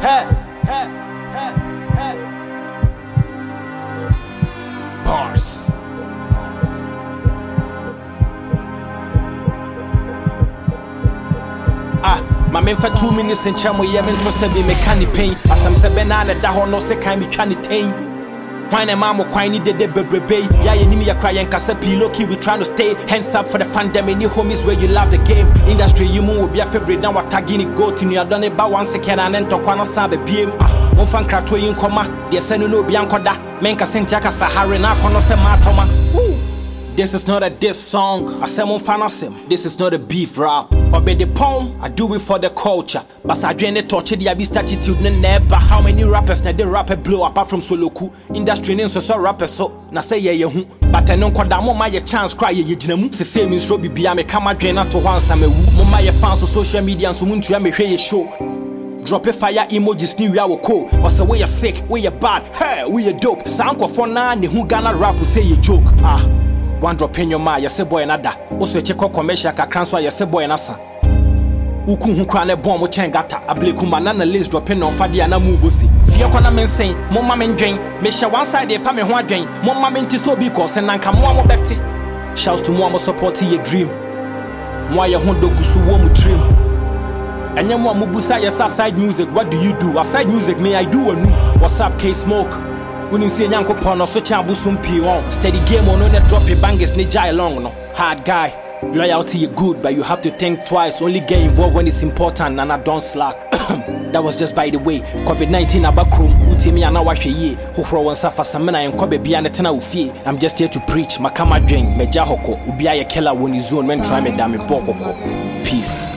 Bars. My men for 2 minutes and chamo yemen to se be mechanic pain. As I'm sebenana da ho no se kan me twa ne ten. Why na mama kwai ni de bebrebe. Ya ye ni me ya cry and kasa piloki we trying to stay. Hands up for the fandom any homies where you love the game. Industry you move be a favorite now what tagging go to you done it ba one second and then to kwana sabe biem. One fan krato yin koma. De se no bi ankoda. Men ka sentia ka Sahara na kono se matoma. This is not a diss song. I say mon fanasim. This is not a beef rap. Obey the poem, I do it for the culture. But I drain the torch, the abyss attitude, never. How many rappers na the rapper blow apart from Soloku? Industry names so rappers so. Na say yeah who. But I know kwada mo my chance cry ye jinamu. Se say me strobe bia me kama drain to once am wu. Mo my fans on social media so muntu ya me hwe show. Drop a fire emojis new ya wo ko. Or say we are sick, we are bad, hey, we are dope. Sanko for na ne who Ghana rap will say you joke. One drop in your mind, you say boy nada. Also check out commercial ka transfer you say boy nasa. Uku hu kra ne bomb chengata. Ableku manana list dropping on fadia na mubosi. Fia kwana men say, mo mama ndwen. Me sha one side e fa me ho adwen. Mo mama nti so bi ko se nanka mo amo bekti. Shouts to mo amo support your dream. Mo ya hondo gusu wo mu dream. Anya mo amubusa yes side music. What do you do? Aside music me I do anu. What's up K Smoke? Unim see nyanko pono so chambu sumpi on. Steady game on no drop your bangers ni jai long no. Hard guy. Loyalty you good, but you have to think twice. Only get involved when it's important and I don't slack. That was just by the way. COVID-19 abakrum. Utimi ana wahwe ye. Hofro won safa samena enkobe bia ne tena ufie. I'm just here to preach. Makama dwen meja hoko. Ubia ye killer woni zone men try me da me bokoko. Peace.